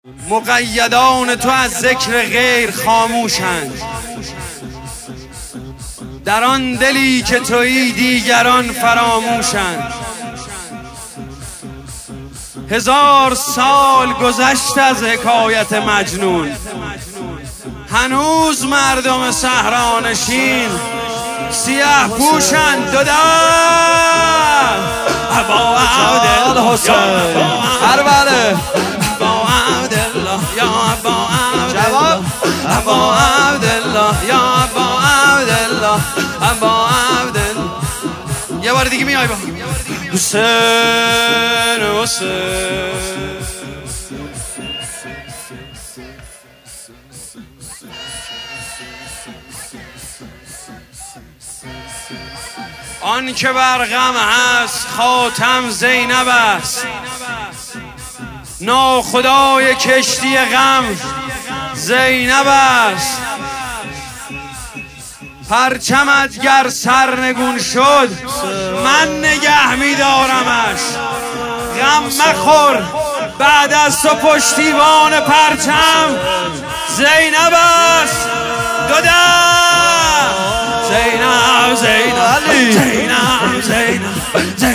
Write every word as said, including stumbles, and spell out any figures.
مقیدان تو از ذکر غیر خاموشند، در آن دلی که تویی دیگران فراموشند. هزار سال گذشت از حکایت مجنون، هنوز مردم صحرانشین سیاه پوشند. دو در ابا عبدالحسین کربله، ابا عبدالله یا ابا عبدالله، ابا عبدالله یا ابا عبدالله، ابا عبدالله. یه بار دیگه میای با حسین حسین. آن که بر غم هست خاتم زینب است، ناخدای کشتی غم زینب است. پرچمت گر سرنگون شد من نگه می‌دارمش، غم مخور بعد از تو پشتیبان پرچم زینب است. دو در زینب زینب زینب زینب